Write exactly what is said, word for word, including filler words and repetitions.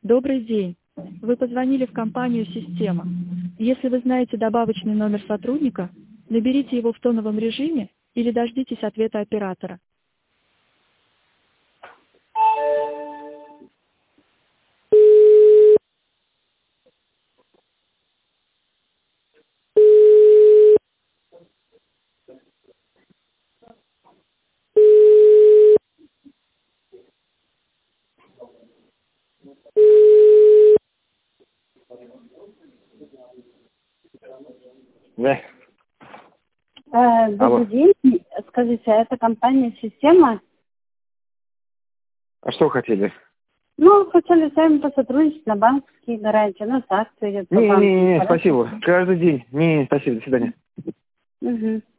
Добрый день. Вы позвонили в компанию «Система». Если вы знаете добавочный номер сотрудника, наберите его в тоновом режиме или дождитесь ответа оператора. Да. Э, Алло. добрый день. Скажите, а это компания «Система»? А что вы хотели? Ну, хотели с вами посотрудничать на банковские гарантии. У нас акция идет по банку. Не-не-не, спасибо. Каждый день. Не, спасибо, до свидания. Угу.